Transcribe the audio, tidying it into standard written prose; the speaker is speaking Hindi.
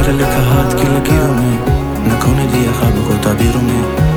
लिखा हाथ की लकीरों में, न खोने दिया ख्वाबों को ताबीरों में।